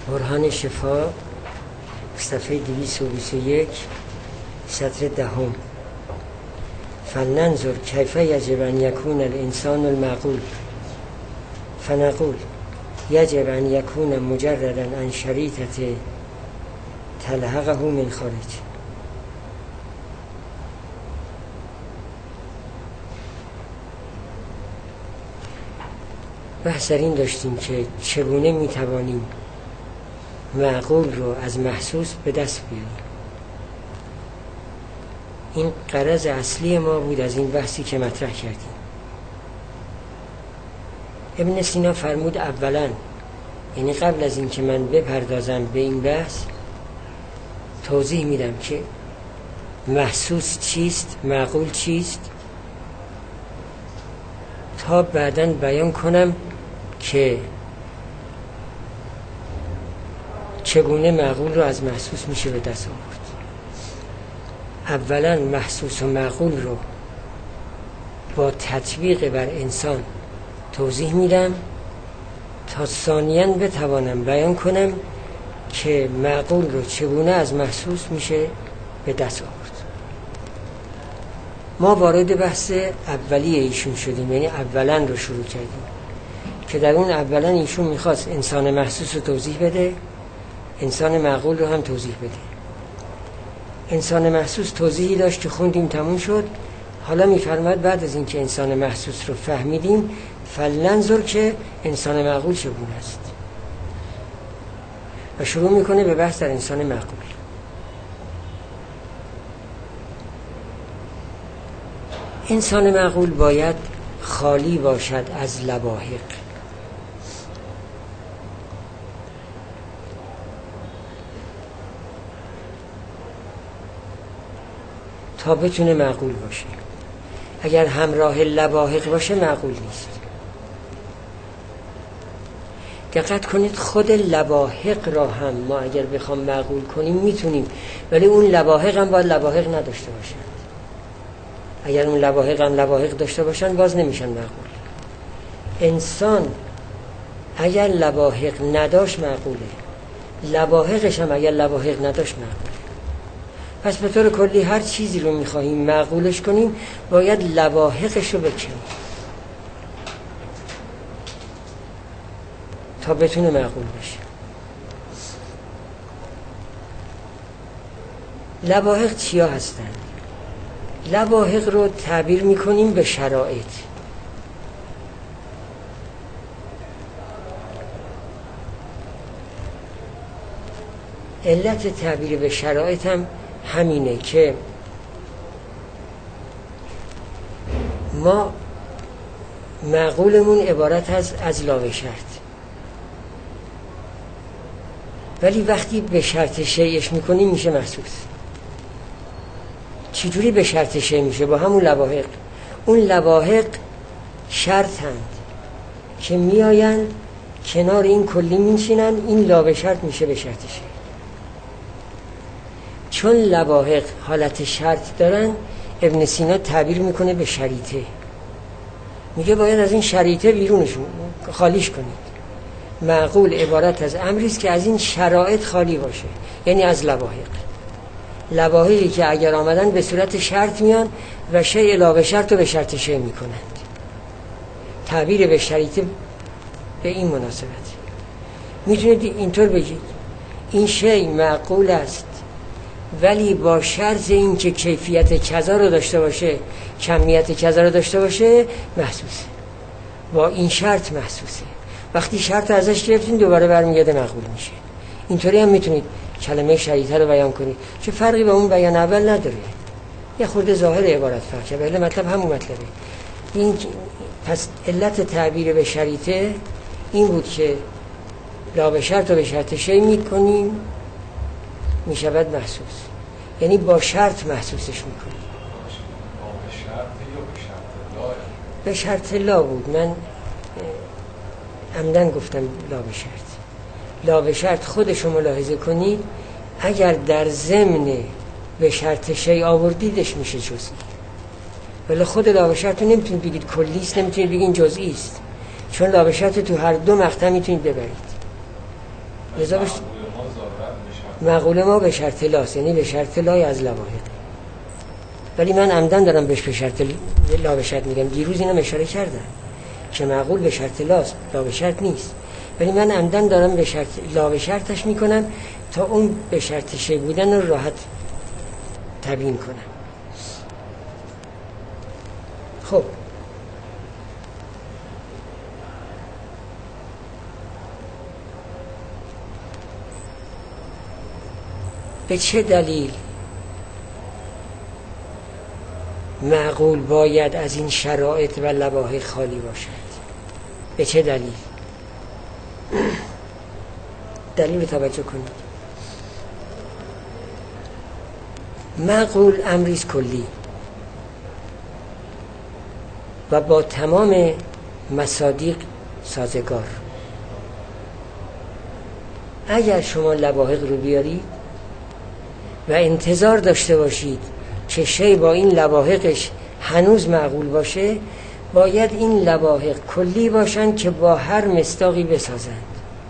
برهان شفا صفحه 221 سطر 10. فلننظر کیف یجب ان یکون الانسان المعقول فنقول یجب ان یکون مجردا عن شریطة تلحقه من خارج. بحث در این داشتیم که چگونه میتوانیم معقول رو از محسوس به دست بیاریم. این غرض اصلی ما بود از این بحثی که مطرح کردیم. ابن سینا فرمود اولا، یعنی قبل از این که من بپردازم به این بحث، توضیح میدم که محسوس چیست، معقول چیست، تا بعداً بیان کنم که چگونه معقول رو از محسوس میشه به دست آورد. اولا محسوس و معقول رو با تطبیق بر انسان توضیح میدم تا ثانیاً بتوانم بیان کنم که معقول رو چگونه از محسوس میشه به دست آورد. ما وارد بحث اولیه ایشون شدیم، یعنی اولا رو شروع کردیم که در اون اولا ایشون میخواست انسان محسوس رو توضیح بده، انسان معقول رو هم توضیح بده. انسان محسوس توضیحی داشت که خوندیم تموم شد. حالا میفرماد بعد از این که انسان محسوس رو فهمیدیم فلننظر که انسان معقول چگونه است و شروع میکنه به بحث در انسان معقول. انسان معقول باید خالی باشد از لواحق. تا بتونه معقول باشه. اگر همراه لواحق باشه معقول نیست. دقت کنید، خود لواحق را هم ما اگر بخوام معقول کنیم میتونیم، ولی اون لواحق هم باید لواحق نداشته باشن. اگر اون لواحق هم لواحق داشته باشن باز نمیشن معقول. انسان اگر لواحق نداشت معقوله، لواحقش هم اگر لواحق نداشت معقوله. پس به طور کلی هر چیزی رو میخواهیم معقولش کنیم باید لواحقش رو بکنیم تا بتونه معقول بشه. لواحق چیا هستند؟ لواحق رو تعبیر میکنیم به شرایط. علت تعبیر به شرایط هم همینه که ما معقولمون عبارت از لا به شرط، ولی وقتی به شرط شیعش میکنیم میشه محسوس. چجوری به شرط شیع میشه؟ با همون لواحق. اون لواحق شرط هند که میاین کنار این کلی میشینن، این لا به شرط میشه به شرط شیع. چون لواحق حالت شرط دارن ابن سینا تعبیر میکنه به شریطه. میگه باید از این شریطه بیرونشون خالیش کنید. معقول عبارت از امری است که از این شرایط خالی باشه، یعنی از لواحق. لواحقی که اگر آمدن به صورت شرط میان و شیء لا به شرط رو به شرط شیء میکنند. تعبیر به شریطه به این مناسبت. میتونید اینطور بگید این شیء معقول است ولی با شرط این که کیفیت کذا رو داشته باشه، کمیت کذا رو داشته باشه محسوسه. با این شرط محسوسه. وقتی شرط ازش گرفتین دوباره برمیگرده معقول میشه. اینطوری هم میتونید کلمه شریطه رو بیان کنید. چه فرقی با اون بیان اول نداره. یه خورده ظاهر عبارت فرقه، ولی مطلب همون مطلبه. این پس علت تعبیر به شریطه این بود که لا به شرط و به شرط شیء میکنیم میشود محسوس، یعنی با شرط محسوسش میکنیم. به شرط لا بود. من عمدن گفتم لا به شرط. لا به شرط خودشو ملاحظه کنید، اگر در ضمن به شرط شیء آوردیدش میشه جزئی، ولی خود لا به شرط رو نمیتونید بگید کلی است، نمیتونید بگید جزئی است، چون لا به شرط تو هر دو مقطع میتونید ببرید. لذا معقول ما به شرط لاست، یعنی به شرط لای از لواحق. ولی من عمدن دارم بهش به شرط لا به شرط میگم. دیروز اینم اشاره کردم که معقول به شرط لاست، لا به شرط نیست. ولی من عمدن دارم به شرط لا به شرطش میکنم تا اون به شرط شی بودن رو راحت تبیین کنم. خب به چه دلیل معقول باید از این شرایط و لواحق خالی باشد؟ به چه دلیل؟ دلیل رو توجه کنید. معقول امریز کلی و با تمام مصادیق سازگار. اگر شما لواحق رو بیارید و انتظار داشته باشید که شی با این لواحقش هنوز معقول باشه، باید این لواحق کلی باشن که با هر مصداقی بسازند،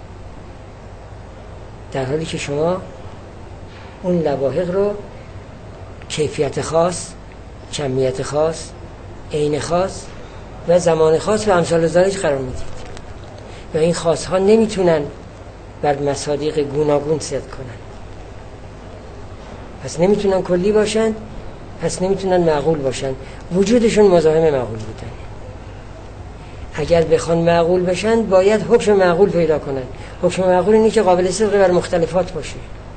در حالی که شما اون لواحق رو کیفیت خاص، کمیت خاص، عین خاص و زمان خاص و امثال ذالک قرار میدید و این خاص ها نمیتونن بر مصادیق گوناگون صدق کنن، پس نمیتونن کلی باشن، پس نمیتونن معقول باشن. وجودشون مزاحم معقول بودن. اگر بخوان معقول بشن باید حکم معقول پیدا کنن. حکم معقول اینه که قابل صدق بر مختلفات باشه،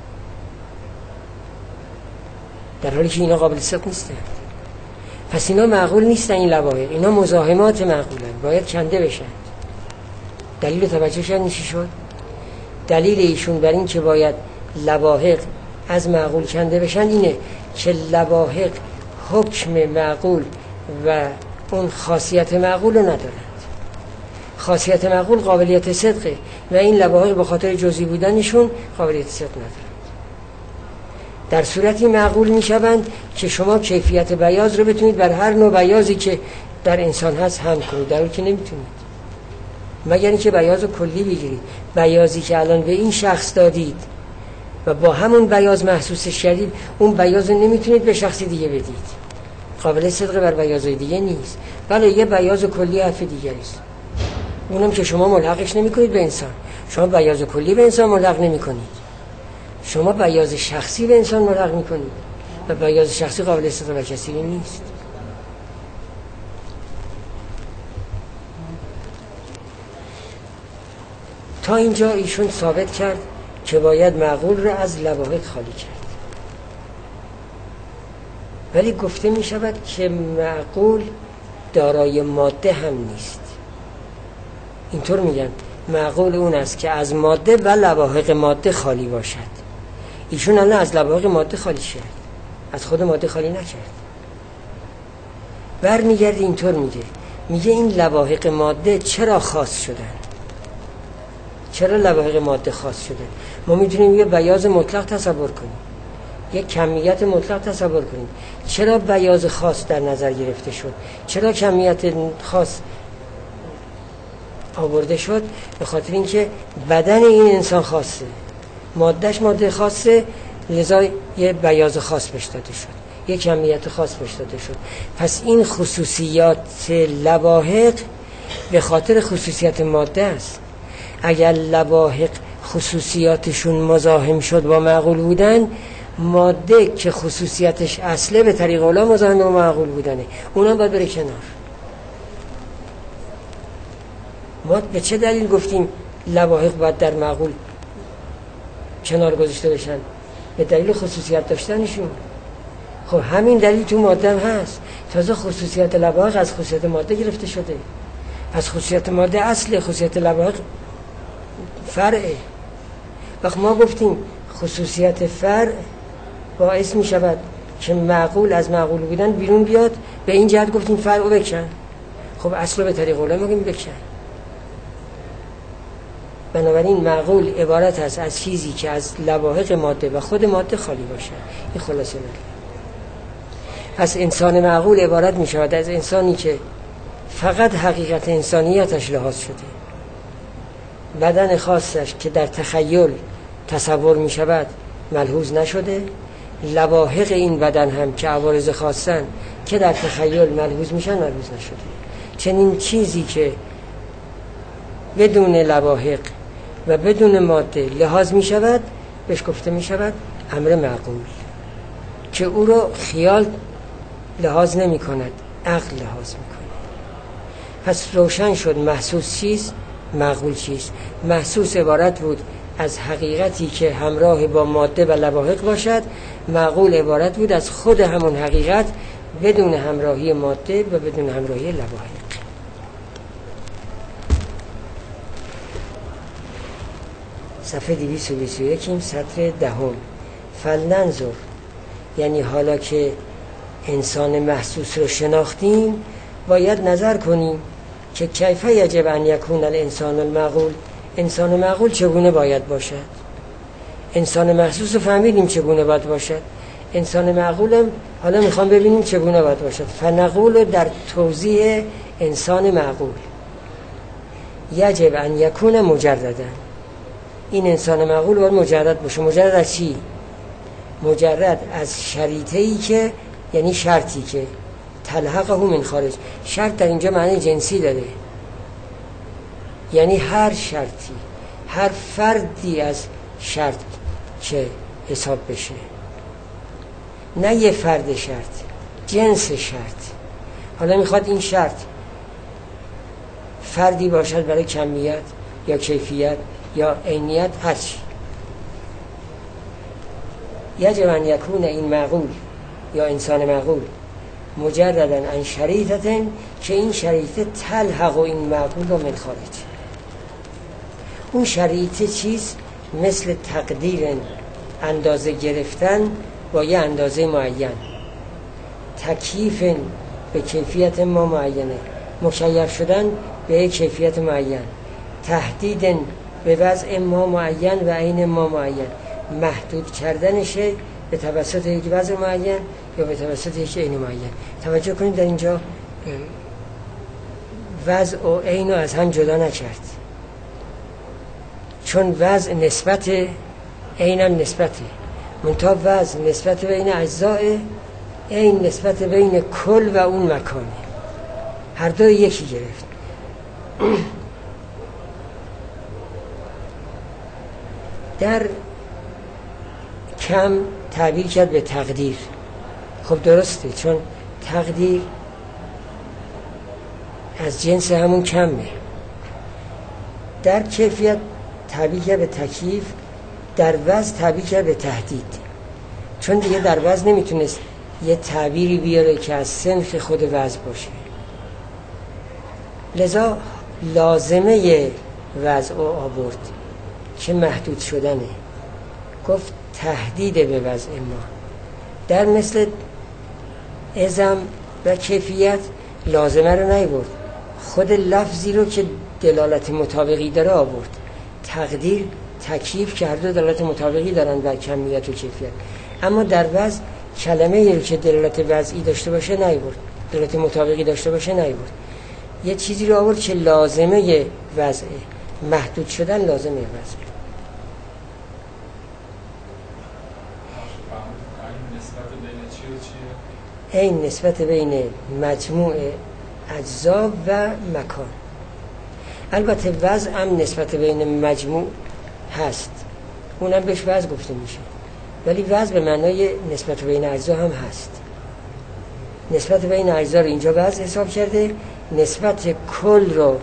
در حالی که اینا قابل صدق نیستن. پس اینا معقول نیستن، این لواحق اینا مزاحمات معقولن، باید کنده بشن. دلیل توجه شد چی شد؟ دلیل ایشون بر این که باید لواحق از معقول کنده بشن اینه که لواحق حکم معقول و اون خاصیت معقول رو ندارند. خاصیت معقول قابلیت صدقه و این لواحق به خاطر جزئی بودنشون قابلیت صدق ندارند. در صورتی معقول میشوند که شما کیفیت بیاض رو بتونید بر هر نوع بیاضی که در انسان هست هم کنید، در حالی که نمیتونید، مگر اینکه بیاض کلی بگیرید. بیاضی که الان به این شخص دادید و با همون بیاض محسوسش کردید، اون بیاض رو نمیتونید به شخصی دیگه بدید، قابل صدق بر بیاضای دیگه نیست. بله یه بیاض کلی حرف دیگری است، اونم که شما ملحقش نمی‌کنید به انسان. شما بیاض کلی به انسان ملحق نمی‌کنید، شما بیاض شخصی به انسان ملحق می‌کنید و بیاض شخصی قابل صدق بر کسی نیست. تا اینجا ایشون ثابت کرد که باید معقول را از لواحق خالی کرد، ولی گفته می شود که معقول دارای ماده هم نیست. اینطور میگن معقول اون است که از ماده و لواحق ماده خالی باشد. ایشون الان از لواحق ماده خالی کرد، از خود ماده خالی نکرد. برمیگرده اینطور میگه این لواحق ماده چرا خاص شدن؟ چرا لواحق ماده خاص شدن؟ ما میتونیم یه بیاض مطلق تصور کنیم، یک کمیت مطلق تصور کنیم. چرا بیاض خاص در نظر گرفته شد؟ چرا کمیت خاص آورده شد؟ به خاطر اینکه بدن این انسان خاصه، مادهش ماده خاصه، لذا یه بیاض خاص بهش داده شد، یه کمیت خاص بهش داده شد. پس این خصوصیات لواحق به خاطر خصوصیت ماده است. اگر لواحق خصوصیاتشون مزاحم شد با معقول بودن، ماده که خصوصیتش اصله به طریق اولا مزاحم با معقول بودنه، اونم باید بره کنار. ما به چه دلیل گفتیم لواحق باید در معقول کنار گذاشته بشن؟ به دلیل خصوصیت داشتنشون. خب همین دلیل تو ماده هم هست. تازه خصوصیت لواحق از خصوصیت ماده گرفته شده. از خصوصیت ماده اصل، خصوصیت لواحق فرعه. وقت ما گفتیم خصوصیت فرع باعث می شود که معقول از معقول بودن بیرون بیاد، به این جهت گفتیم فرع رو بکن. خب اصل رو به طریق اولا میگیم بکن. بنابراین معقول عبارت است از چیزی که از لواحق ماده و خود ماده خالی باشه. این خلاصه میگه. پس انسان معقول عبارت می شود از انسانی که فقط حقیقت انسانیتش لحاظ شده بدن خاصش که در تخیل تصور می شود ملحوظ نشده، لواحق این بدن هم که عوارض خاصن که در تخیل ملحوظ میشن ملحوظ نشده. چنین چیزی که بدون لواحق و بدون ماده لحاظ می شود بهش گفته می شود امر معقول، که او رو خیال لحاظ نمی کند، عقل لحاظ می کند. پس روشن شد محسوس چیز، معقول چیز. محسوس عبارت بود از حقیقتی که همراه با ماده و لواحق باشد، معقول عبارت بود از خود همون حقیقت بدون همراهی ماده و بدون همراهی لواحق. صفحه 221 سطر 10. فلننظر، یعنی حالا که انسان محسوس رو شناختیم باید نظر کنیم که کیف یجب ان یکون الانسان المعقول، انسان معقول چگونه باید باشد. انسان محسوس رو فهمیدیم چگونه باید باشد، انسان معقولم حالا میخوام ببینیم چگونه باید باشد. فنقول در توضیح انسان معقول یجب ان یکون مجردا، این انسان معقول باید مجرد باشه. مجرد از چی؟ مجرد از شریطه‌ای که، یعنی شرطی که تلحقه من خارج. شرط در اینجا معنی جنسی داره، یعنی هر شرطی، هر فردی از شرط که حساب بشه، نه یه فرد شرط، جنس شرط. حالا میخواد این شرط فردی باشد برای کمیت یا کیفیت یا عینیت، هرچی. یجب ان یکون این معقول یا انسان معقول مجرداً عن شریطتن، که این شریطه تلحق و این معقول و من خارج. اون شریطه چیز؟ مثل تقدیر، اندازه گرفتن با یه اندازه معین، تکییف به کیفیت ما معینه، مکیف شدن به یک کیفیت معین، تهدید به وضع ما معین و عین ما معین، محدود کردنشه به توسط یک وضع معین یا به توسط یک عین معین. توجه کنید در اینجا وضع و عین رو از هم جدا نکرد، چون وضع نسبت، عین هم نسبته، منتها وضع نسبت بین اجزاء، عین نسبت بین کل و اون مکانه، هر دو یکی گرفت. در کم تعبیر کرد به تقدیر. خب درسته، چون تقدیر از جنس همون کمه. در کیفیت تعبیر کرد به تکییف، در وضع تعبیر کرد به تهدید، چون دیگه در وضع نمیتونست یه تعبیری بیاره که از سنخ خود وضع باشه، لذا لازمه وضع و آورد که محدود شدنه، گفت تهدید به وضع ما. در مثل ازم و کیفیت لازمه رو نیورد، خود لفظی رو که دلالت مطابقی داره آورد. تقدیر، تکییف که هر دو دلالت مطابقی دارن و کمیت و کیفیت، اما در وضع کلمه رو که دلالت وضعی داشته باشه نیورد، دلالت مطابقی داشته باشه نیورد. یه چیزی رو آورد که لازمه وضعه، محدود شدن لازمه وضعه. این نسبت بین مجموع اجزا و مکان. البته وضع هم نسبت بین مجموع هست، اونم بهش وضع گفته میشه، ولی وضع به معنای نسبت بین اجزا هم هست. نسبت بین اجزا رو اینجا وضع حساب کرده، نسبت کل رو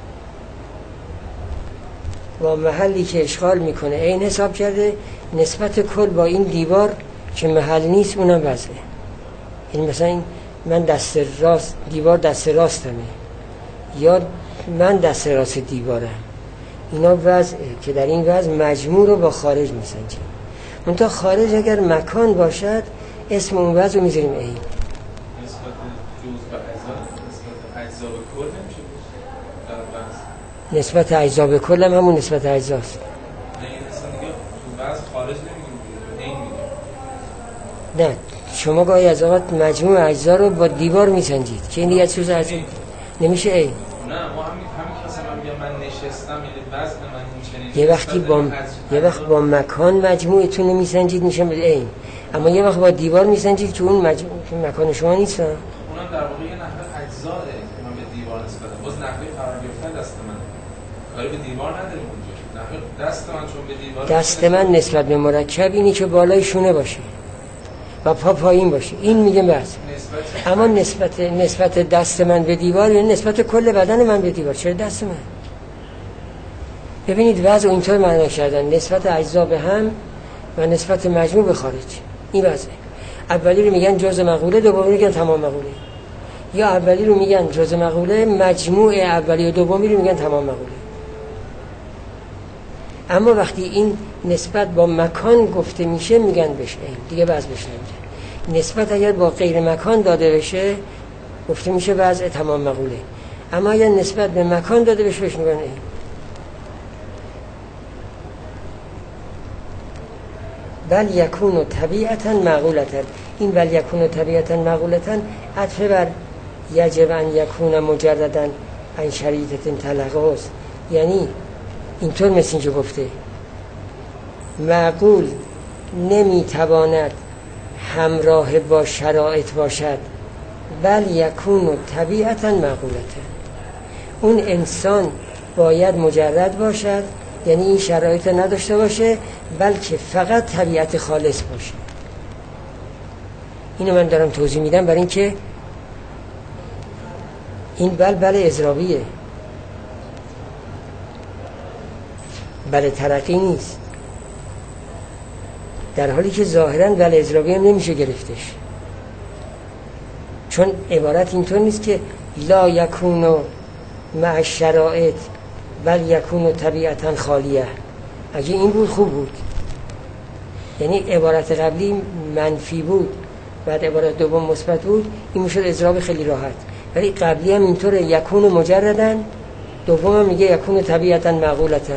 با محلی که اشغال میکنه این حساب کرده، نسبت کل با این دیوار که محل نیست اونم وضعه. این مثلا این من دست راست، دیوار دست راستمه، یا من دست راست دیوارم، اینا وضعه که در این وضع مجموع رو با خارج میسنجیم. منتها خارج اگر مکان باشد اسم اون وضع رو میذاریم این. نسبت جزء به اجزا به کل نمیشه در وضع. نسبت اجزا به کل هم همون نسبت اجزاست. یعنی اصلا دیگه تو وضع خارج نمیگیم، این میگیم. نه، شما گاهی از اوقات مجموع اجزا رو با دیوار میسنجید که این دیگه چیز از نمیشه این. نه، ما همین که مثلا من میگم من نشه نشستم یعنی وضع من این چنین یه وقت با مکان مجموعتون میسنجید میشه عین، اما یه وقت با دیوار میسنجید که اون مکان شما نیست. اونم در واقع یه نحوه اجزاه که من به دیوار نسبت باز نحوه قرار گرفتن دست من کاری به دیوار نداریم اونجا. نحوه دست من چون به دیوار دست من نسبت به مرکب اینی که بالای شونه باشه و پا پایین باشه، این میگه بس. اما نسبت دست من به دیوار یعنی نسبت کل بدن من به دیوار. چرا دست من؟ ببینید وضع اینطور معنا کردن نسبت اجزا به هم و نسبت مجموع به خارج. این وضعه. اولی رو میگن جزء مقوله، دومی میگن تمام مقوله. یا اولی رو میگن جزء مقوله، مجموع اولی و دومی رو میگن تمام مقوله. اما وقتی این نسبت با مکان گفته میشه میگن بشه این دیگه وضع بشه نمیده. نسبت اگر با غیر مکان داده بشه گفته میشه وضع تمام مقوله، اما اگر نسبت به مکان داده بشه بهش میگن این. بل یکون طبیعتا معقولتا. این بل یکون طبیعتا معقولتا عطف بر یجب ان یکون مجردا عن شریطه تلقاست. یعنی اینطور مثل اینکه گفته معقول نمیتواند همراه با شرایط باشد، بل یکون طبیعتا معقولتا. اون انسان باید مجرد باشد، یعنی این شرایط نداشته باشه، بلکه فقط طبیعت خالص باشه. اینو من دارم توضیح میدم برای اینکه این بل اضرابیه، بل ترقی نیست، در حالی که ظاهراً بل اضرابی هم نمیشه گرفتش، چون عبارت اینطور نیست که لا یکونو مع الشرائط بل یکونو طبیعتا خالیه. اگه این بود خوب بود، یعنی عبارت قبلی منفی بود بعد عبارت دوم مثبت بود، این میشد اضراب خیلی راحت. ولی قبلی هم اینطوره یکونو مجردن، دوم هم میگه یکونو طبیعتا معقولتا.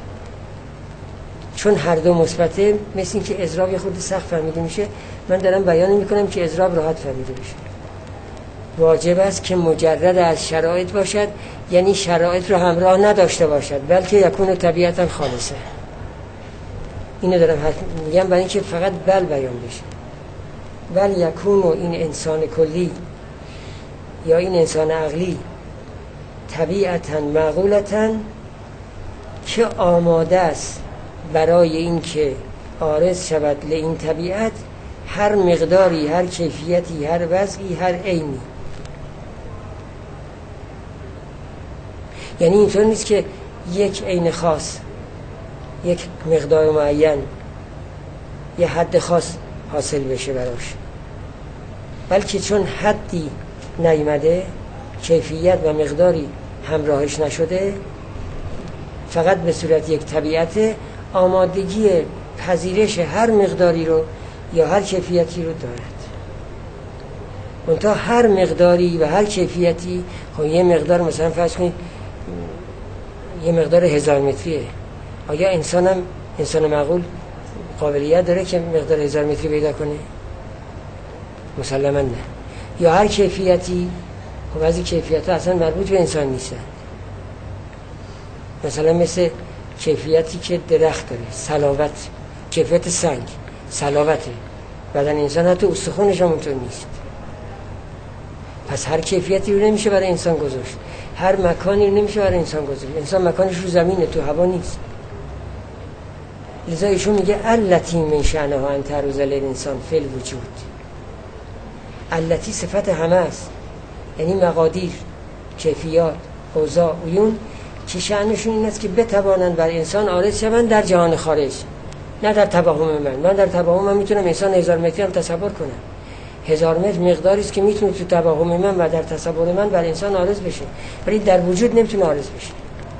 چون هر دو مثبته مثل این که اضراب خود سخت فهمیده میشه. من دارم بیان میکنم که اضراب راحت فهمیده میشه. واجب است که مجرد از شرایط باشد، یعنی شرایط رو همراه نداشته باشد، بلکه یکون طبیعتا خالصه. اینو دارم میگم برای اینکه فقط بل بیان بشه. بل یکون این انسان کلی یا این انسان عقلی طبیعتا معقولتا که آماده است برای اینکه عارض شود لین طبیعت هر مقداری، هر کیفیتی، هر وضعی، هر عینی. یعنی اینطور نیست که یک عین خاص، یک مقدار معین، یه حد خاص حاصل بشه براش، بلکه چون حدی نیامده، کیفیت و مقداری همراهش نشده، فقط به صورت یک طبیعت آمادگی پذیرش هر مقداری رو یا هر کیفیتی رو دارد. منتها هر مقداری و هر کیفیتی، خب یه مقدار مثلا فرض کنید یه مقدار 1000 متریه، آیا انسان معقول قابلیت داره که مقدار 1000 متری پیدا کنه؟ مسلماً نه. یا هر کیفیتی، خب بعضی کیفیت‌ها اصلا مربوط به انسان نیستن، مثلا مثل کیفیتی که درخت داره، صلابت، کیفیت سنگ صلابته، بدن انسان حتی استخوانش هم اونطور نیست. پس هر کیفیتی رو نمیشه برای انسان گذاشت، هر مکانی رو نمیشه برای انسان گذاشت. انسان مکانش رو زمینه، تو هوا نیست. لذا ایشون میگه التی من شأنها ان تعرض للانسان فی الوجود. التی صفت همه است، یعنی مقادیر، کیفیات، اوضاع، عیون که شأنشون این است که بتوانند بر انسان عارض شوند در جهان خارج، نه در توهم من در توهم میتونم انسان 1000 متری هم تصور کنم. 1000 متر مقداری است که میتونه تو توهم من و در تصور من بر انسان عارض بشه، ولی در وجود نمیتونه عارض بشه.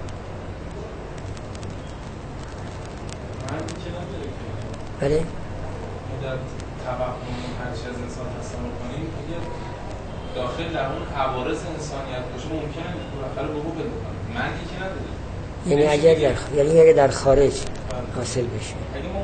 بله؟ در توهم هر چیز انسان تصور کنیم دیگه داخل در اون عوارض انسانیت باشه ممکنه بالاخره وقوع پیدا کنه. من که نداره. یعنی اگر در خارج حاصل بشه.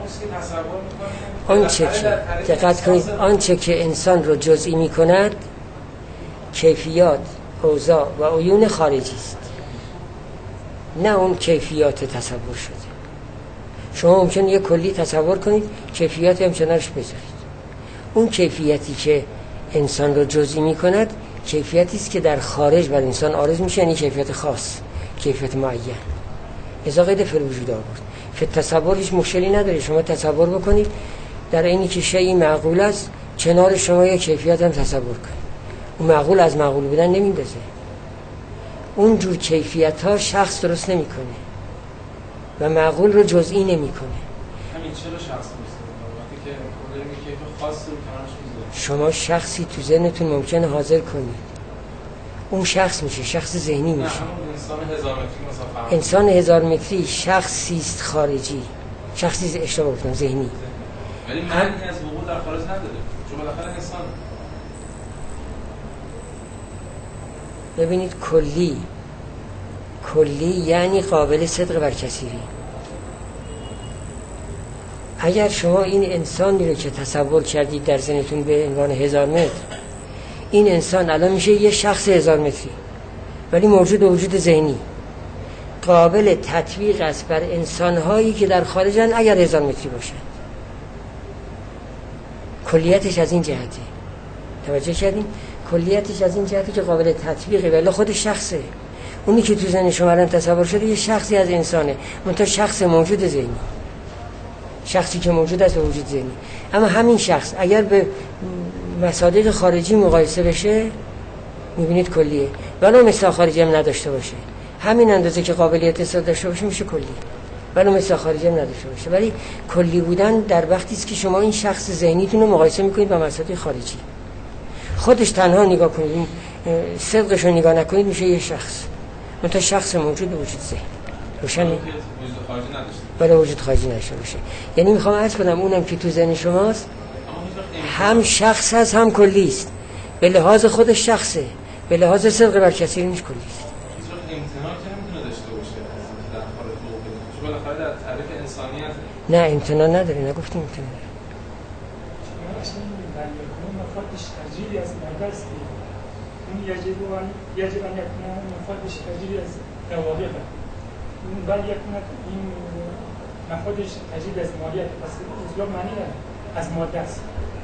دقت کنید، آنچه که انسان رو جزئی می کند کیفیات، اوضاع و عیون خارجی است، نه اون کیفیات تصور شده. شما ممکنه یه کلی تصور کنید، کیفیاتی هم کنارش بذارید. اون کیفیتی که انسان رو جزئی می‌کند کیفیتی است که در خارج بر انسان عارض میشه، یعنی کیفیت خاص، کیفیت معین. اذا قید فی الوجود آورد. فی تصور هیچ مشکلی نداره. شما تصور بکنید در اینی که شیء معقول است، کنار شما یک کیفیت هم تصور کنید. اون معقول از معقول بودن نمیندازه. اون جور کیفیت ها شخص درست نمیکنه و معقول رو جزئی نمیکنه. همین چرا شخص نیست؟ وقتی که کلی کیف خاص رو کنارش میذاره. شما شخصی تو ذهنتون ممکنه حاضر کنید، اون شخص میشه، شخص ذهنی میشه. انسان 1000 متری مثلا. انسان 1000 متری شخصی است خارجی، شخصی اشتباه گفتم ذهنی. ولی معنی از وقوع در خارج نداره، چون بالاخره انسان. ببینید کلی یعنی قابل صدق بر کثیری. اگر شما این انسانی رو که تصور کردید در ذهنتون به عنوان 1000 متر، این انسان الان میشه یه شخص 1000 متری ولی موجود وجود ذهنی، قابل تطبیق است بر انسان‌هایی که در خارجن اگر 1000 متری باشن. کلیتش از این جهته. توجه کردین؟ کلیتش از این جهته که قابل تطبیقه، ولی خود شخصه. اونی که تو ذهن شما الان تصور شده یه شخصی از انسانه، منتها شخص موجود ذهنی، شخصی که موجود است وجود ذهنی. اما همین شخص اگر به مصادیق خارجی مقایسه بشه میبینید کلیه، ولی مثل خارجی هم نداشته باشه، همین اندازه که قابلیت استفاده داشته باشه میشه کلی، ولی مثل خارجی هم نداشته باشه. ولی کلی بودن در وقتی است که شما این شخص ذهنیتون رو مقایسه میکنید با مصادیق خارجی. خودش تنها نگاه کنید، صدقش رو نگاه نکنید، میشه یه شخص، منتها شخص موجود وجود ذهنی. روشن؟ برای وجود خارجی نشه باشه. یعنی میخوام عرض کنم اونم که تو ذهن شماست هم شخص هست هم کلی است. به لحاظ خودش شخصه، به لحاظ صدق بر کثیر نیست کلی است. امتناع که نمیتونه داشته باشه در خارج حقوق، چون بالاخره در تعریف انسانیت. نه امتناع نداره، نگفتیم امتناع. مفادش تجریبی از مردست، اون یجب ان یکون مفادش تجریبی از نواقف، اون باید یکون این مفادش تجریبی از مالیت، پس اصلا معنی از ماده است.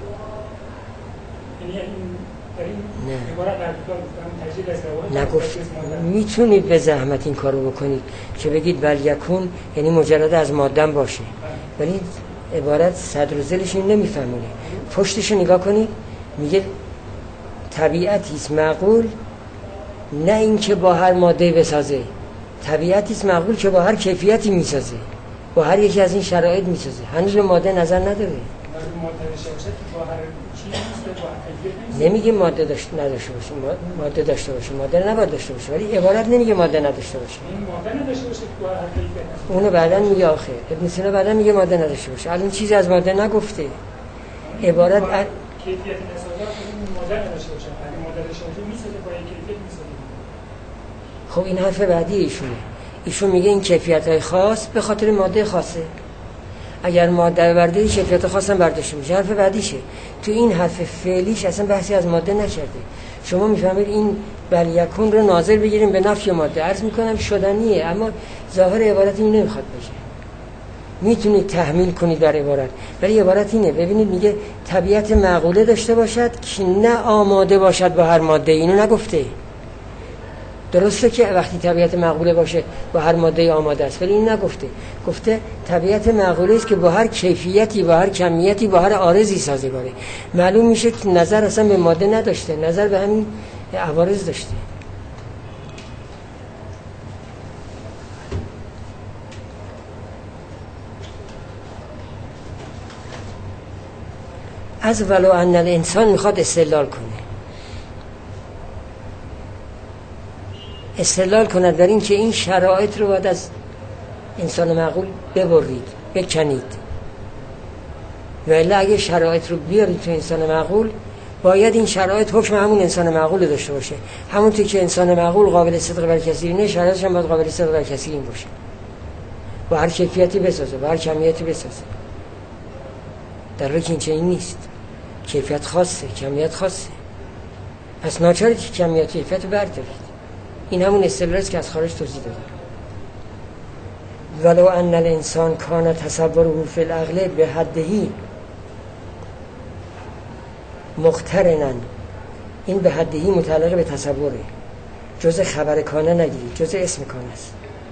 یعنی این عبارت در کتاب تجریبی از نواقف نگفت. میتونید به زحمت این کارو بکنید که بگید بل یکون یعنی مجرد از ماده باشه، ولی عبارت صدر و ذیلش این نمیفهمونه. پشتش رو نگاه کنید، میگه طبیعتی است معقول، نه این که با هر ماده بسازه، طبیعتی است معقول که با هر کیفیتی میسازه، با هر یکی از این شرایط میسازه. هنوز به ماده نظر نداره. نمیگه ماده نداشته باشه، ماده داشته باشه، ماده نباید داشته باشه، ولی عبارت نمیگه ماده نداشته باشه. ماده نداشته باشه تو هر کیفیت. اونو بعداً میگه آخه ابن سینا بعداً میگه ماده نداشته باشه. الان چیزی از ماده نگفته. عبارت کیفیت نسازه ماده نداشته باشه. اگه ماده داشته باشه میسازه، با این کیفیت میسازه. خب این حرف بعدی ایشونه. ایشون میگه این کیفیت‌های خاص به خاطر ماده خاصه. اگر ماده برده کیفیت خاص هم برداشته میشه. حرف بعدیشه. تو این حرف فعلیش اصلا بحثی از ماده نکرده. شما میفهمید این بل یکون رو ناظر بگیریم به نفی ماده. عرض میکنم شدنیه، اما ظاهر عبارت این نمیخواد باشه. میتونید تحمیل کنید بر عبارت، ولی عبارت اینه. ببینید میگه طبیعت معقوله داشته باشد که نه آماده باشد با هر ماده. اینو نگفته. درسته که وقتی طبیعت معقوله باشه با هر ماده آماده است، ولی این نگفته. گفته طبیعت معقوله است که با هر کیفیتی، با هر کمیتی، با هر عارضی سازگاره. معلوم میشه که نظر اصلا به ماده نداشته، نظر به همین عوارض داشته. از ولو ان الانسان میخواد استدلال کنه، استدلال کند در این که این شرایط رو باید از انسان معقول ببرید، بکنید. ولی اگه شرایط رو بیارید تو انسان معقول، باید این شرایط حکم همون انسان معقول داشته باشه. همونطور که انسان معقول قابل صدق بر کثیر نه، شرایطش هم باید قابل صدق بر کثیر باشه. با هر کیفیتی بسازه، با هر کمیتی بسازه. در حالی که این چنین نیست. کیفیت خاصه، کمیت خاصه. پس ناچاره که کمیت کیفیت رو بردارید. این همون استدلالی است که از خارج توضیح دادم. ولو ان الانسان کان تصوره فی العقل به حدهی مقترنا، این به حدهی متعلق به تصوره، جز خبر کانه نگیرید، جز اسم کانه است.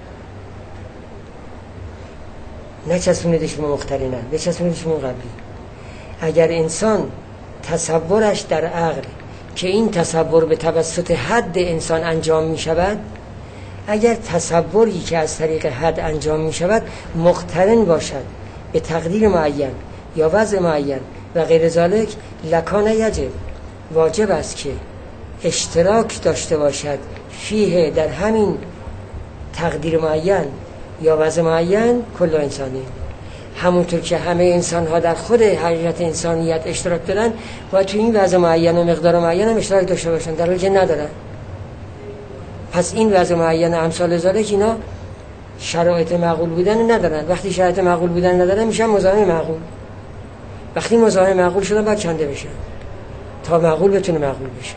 نچسبونیدش به مقترنا، بچسبونیدش به قبلی. اگر انسان تصورش در عقل که این تصور به توسط حد انسان انجام می شود، اگر تصوری که از طریق حد انجام می شود مقترن باشد به تقدیر معین یا وضع معین و غیر ذالک، لکان یجب، واجب است که اشتراک داشته باشد فیه، در همین تقدیر معین یا وضع معین، کل انسانی. همونطور که همه انسان ها در خود حقیقت انسانیت اشتراک دارن، باید تو این وضع معین و مقدار معین هم اشتراک داشته باشن، در حالی که ندارن. پس این وضع معین امثال ذالک اینا شرایط معقول بودن ندارن. وقتی شرایط معقول بودن ندارن میشن مزاحم معقول. وقتی مزاحم معقول شدن باید کنده بشن تا معقول بتونه معقول بشه.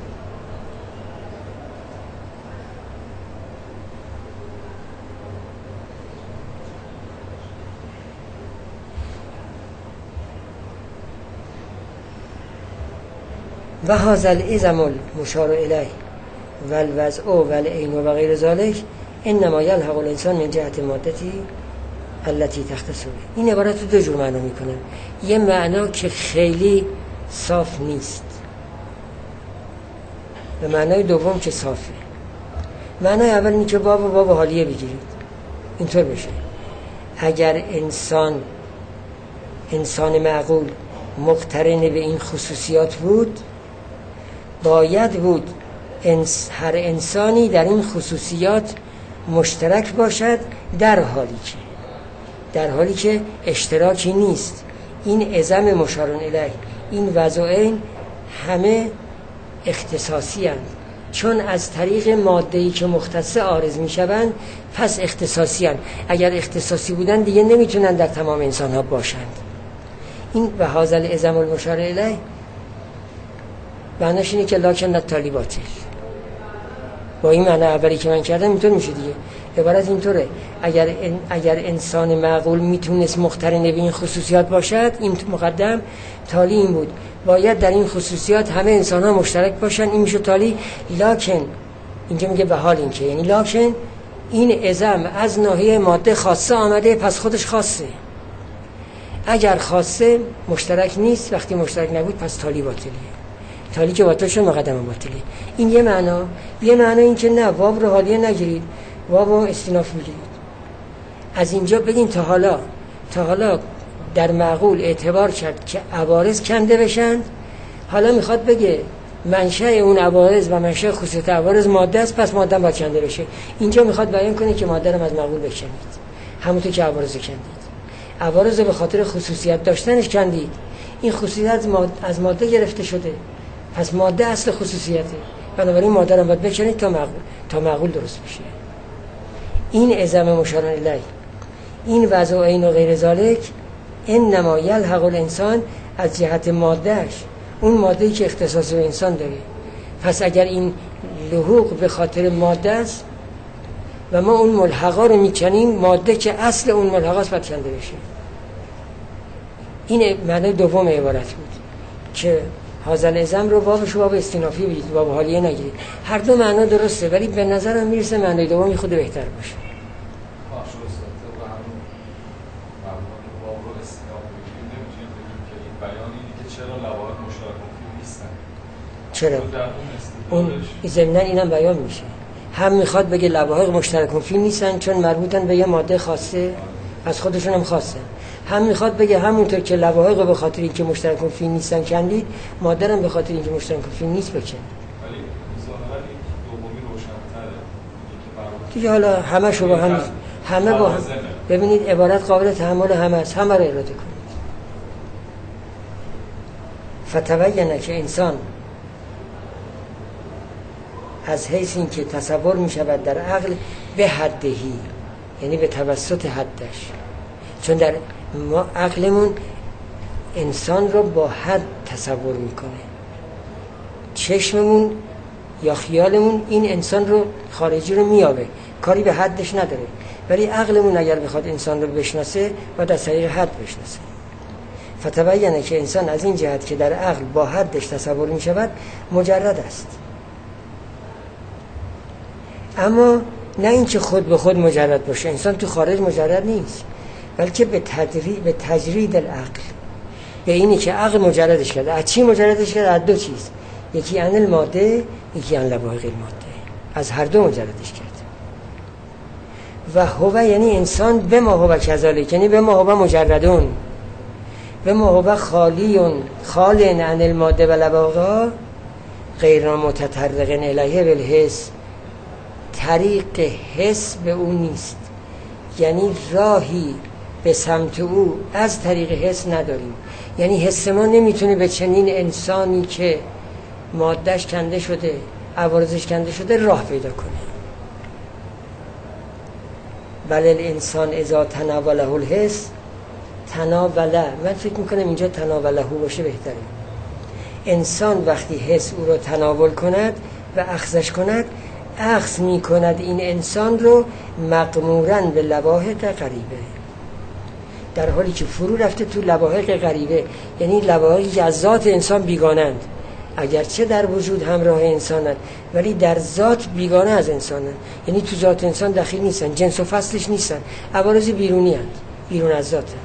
و هذا العظم المشار الیه و الوضع و العین و غیر ذلک انما یلحق الانسان من جهت مادتی التي تختص. این عبارت رو دو جور معنا میکنه. یه معنا که خیلی صاف نیست و معنای دوم که صافه. معنای اول اینه که باب حالیه بگیرید، اینطور بشه. اگر انسان معقول مقترن به این خصوصیات بود، باید بود هر انسانی در این خصوصیات مشترک باشد، در حالی که اشتراکی نیست. این عظم مشارون الیه، این وضعین همه اختصاصی هستند، چون از طریق ماده‌ای که مختص عارض می شوند پس اختصاصی هستند. اگر اختصاصی بودن دیگه نمیتونن در تمام انسان ها باشند. این و هذا العظم المشار الیه معناش اینه که لکن التالی باطل. با این معنی اولی که من کردم اینطور میشه دیگه. عبارت اینطوره: اگر انسان معقول میتونست مقترن به این خصوصیات باشد، این مقدم تالی این بود، باید در این خصوصیات همه انسان ها مشترک باشن، این میشه تالی. لکن اینجا میگه به حال این که، یعنی لکن این عظم از ناحیه ماده خاصه آمده، پس خودش خاصه. اگر خاصه مشترک نیست، وقتی مشترک نبود پس تالی باطلیه. تالی که باطل شد مقدم باطلیه. این یه معنا. یه معنا این که نه، واو رو حالیه نگیرید، واو رو استیناف بگیرید. از اینجا بگین تا حالا در معقول اعتبار کرد که عوارض کنده بشن، حالا میخواد بگه منشأ اون عوارض و منشأ خصوصیت عوارض ماده است، پس ماده باید کنده بشه. اینجا میخواد بیان کنه که ماده رو از معقول بکنید، همونطور که عوارض کندید. عوارض به خاطر خصوصیت داشتنش کندید، این خصوصیت از ماده گرفته شده، پس ماده اصل خصوصیته، بنابراین ماده رو باید بکنید تا معقول درست بشه. این عظم مشار الیه، این وضع و عین و غیر ذالک، انما یلحق الانسان از جهت مادهش، اون ماده‌ای که اختصاص به انسان داره. پس اگر این لحوق به خاطر ماده است و ما اون ملحقا رو میکنیم، ماده که اصل اون ملحقاست باید کنده بشه. این معنی دوم عبارت بود که هذا العظم رو بابش باب استینافی بگید، باب حالیه نگیرید. هر دو معنا درسته، ولی به نظرم میرسه معنی دومی خود بهتر باشه. چرا؟ اون ضمناً اینم بیان میشه. هم میخواد بگه لواحق مشترک فی نیستن چون مربوطن به یه ماده خاصه، از خودشون هم خاصه. هم میخواد بگه همونطور که لواحق به خاطر اینکه مشترک فی نیستن کندید، ماده هم به خاطر اینکه مشترک فی نیست بکنید. ولی ظاهرا این دومی روشن‌تره دیگه. حالا همه با هم ببینید عبارت قابل تحمل همه است، همه رو اراده کنید. فتبینه که انسان از حیث این که تصور می شود در عقل به حدهی، یعنی به توسط حدش، چون در ما عقلمون انسان رو با حد تصور میکنه، چشممون یا خیالمون این انسان رو خارجی رو میابه، کاری به حدش نداره. ولی عقلمون اگر بخواد انسان رو بشناسه باید از طریق حد بشناسه. فتبینه که انسان از این جهت که در عقل با حدش تصور می شود مجرد است، اما نه این که خود به خود مجرد باشه. انسان تو خارج مجرد نیست، بلکه به تجرید العقل، به اینی که عقل مجردش کرده. از چی مجردش کرده؟ از دو چیز، یکی عن الماده، یکی عن لواحق الماده. از هر دو مجردش کرده. و هو یعنی انسان به ما هو کذالک، یعنی به ما هو مجردون، به ما هو خال عن الماده و لواحقها غیر متطرق الیه بالحس. طریق حس به اون نیست، یعنی راهی به سمت او از طریق حس نداریم. یعنی حس ما نمیتونه به چنین انسانی که مادهش کنده شده، عوارضش کنده شده، راه پیدا کنه. بل الانسان اذا تناوله الحس تناوله، من فکر میکنم اینجا تناوله باشه بهتره. انسان وقتی حس او رو تناول کند و اخذش کند، اخذ میکند این انسان رو مغمورن به لواحق غریبه، در حالی که فرو رفته تو لواحق غریبه، یعنی لواحقی که از ذات انسان بیگانند، اگرچه در وجود همراه انسانند ولی در ذات بیگانه از انسانند. یعنی تو ذات انسان دخیل نیستن، جنس و فصلش نیستن، عوارض بیرونی هست، بیرون از ذاتند.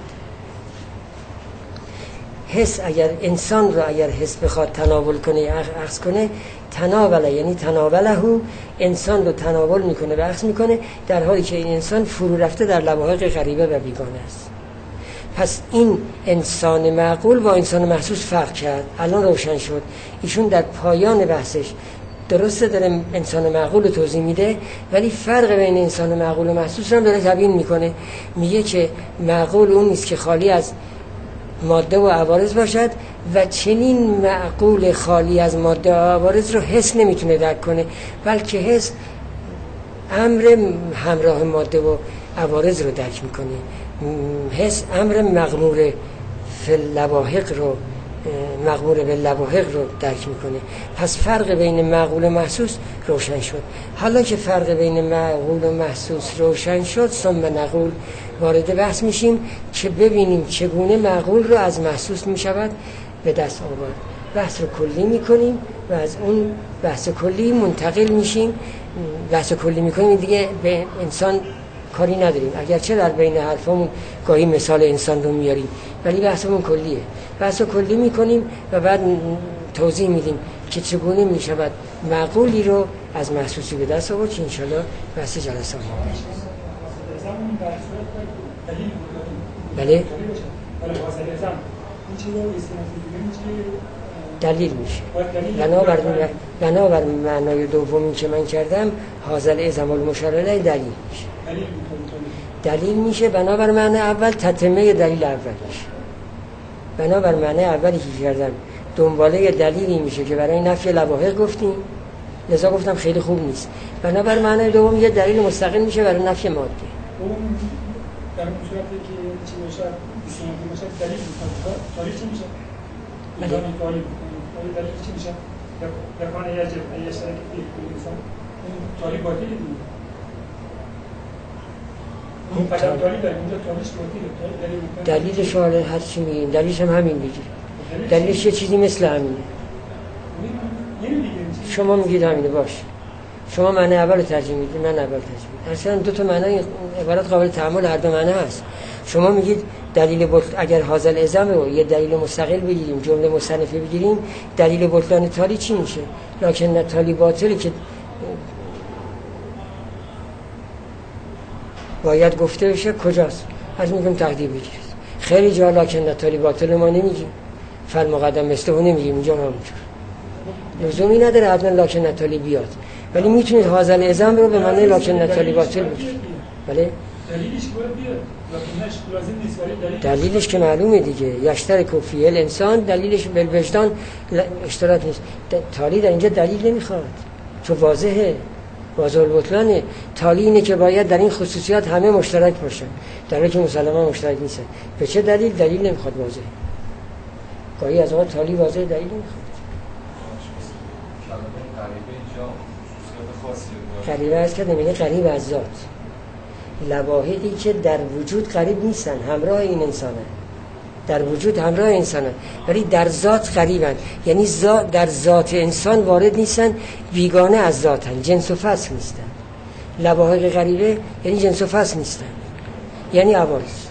حس اگر انسان رو اگر حس بخواد تناول کنه یا اخذ کنه، تناوله یعنی تناوله، انسان رو تناول میکنه و اخذ میکنه، در حالی که این انسان فرو رفته در لواحق غریبه و بیگانه است. پس این انسان معقول با انسان محسوس فرق کرد. الان روشن شد. ایشون در پایان بحثش درسته داره انسان معقول رو توضیح میده، ولی فرق بین انسان معقول و محسوس رو داره تبیین میکنه. میگه که معقول اون نیست که خالی از ماده و عوارض باشد و چنین معقول خالی از ماده و عوارض رو حس نمیتونه درک کنه، بلکه حس امر همراه ماده و عوارض رو درک میکنه. حس امر مغمور فی اللواحق رو، مغمور به لواحق رو درک میکنه. پس فرق بین معقول و محسوس روشن شد. حالا که فرق بین معقول و محسوس روشن شد، ثم نقول وارد بحث میشیم که ببینیم چگونه معقول رو از محسوس میشود به دست آورد. بحث رو کلی میکنیم و از اون بحث کلی منتقل میشیم. بحث کلی میکنیم دیگه به انسان کاری نداریم، اگرچه در بین حرفمون گاهی مثال انسان رو میاریم، ولی بحثمون کلیه. بحث رو کلی میکنیم و بعد توضیح میدیم که چگونه میشود معقولی رو از محسوسی به دست آورد، که انشالله بحث جلسه ما بله دلیل میشه. بنابر معنای دومی که من کردم، حاصل ازم المشار الیه دلیل میشه. دلیل میشه بنابر معنی اول، تتمه دلیل اول میشه. بنابر معنی اولی که کردم دنباله دلیلی میشه که برای نفی لواحق گفتیم، لذا گفتم خیلی خوب نیست. بنابر معنی دوم یه دلیل مستقل میشه برای نفی ماده. در اون صورتی که چی باشه دیسیونتی باشه دلیل تاریخ چی میشه؟ میدانی دلیل چی میشه؟ یکان یجب ایشترک فیه کل انسان، این تاریخ باطلی دیگه. اون قدم تاریخ داریم، اونجا تاریخ باطلی. دلیلش حالا هر چی میگیم، دلیلش هم همین میگه. دلیلش یه چیزی مثل همینه. شما میگید همینه، باشه. شما معنی اول رو ترجیح میدید، من اول ترجیح میدم. اصلا دو تا معنی عبارت قابل تحمل هر دو معنی هست. شما میگید دلیل اگر حاصل ازم رو یه دلیل مستقل بگیریم، جمله مصنفه بگیریم، دلیل بطلان تالی چی میشه؟ لکن تالی باطلی که باید گفته بشه کجاست؟ از میگم تقدیر بگیرید. خیلی جا لکن تالی باطل ما نمیگیم، فل مقدم مثل اون نمیگیم، اینجا همونجور. لزومی نداره حتما لکن نتالی بیاد، ولی میتونید حاصل ازم رو به معنی لکن نتالی باطل بگیرید. بله؟ دلیلش باید بیاد، لکنش لازم نیست، ولی دلیلش که معلومه دیگه، یشترک فیه الانسان، دلیلش بالوجدان اشتراک نیست. تالی در اینجا دلیل نمیخواد، چون واضحه، واضح البطلانه. تالی اینه که باید در این خصوصیات همه مشترک باشن، در حالی که مسلمان مشترک نیستن. به چه دلیل؟ دلیل نمیخواد واضح. گاهی از اوقات تالی واضح دلیل نمیخواد. غریبه است که نمیگه غریب از ذات، لواحدی که در وجود قریب نیستن، همراه این انسانه، در وجود همراه انسانه ولی در ذات قریبن، یعنی در ذات انسان وارد نیستن، بیگانه از ذاتن، جنس و فصل نیستن. لواحق غریبه یعنی جنس و فصل نیستن، یعنی عوارض.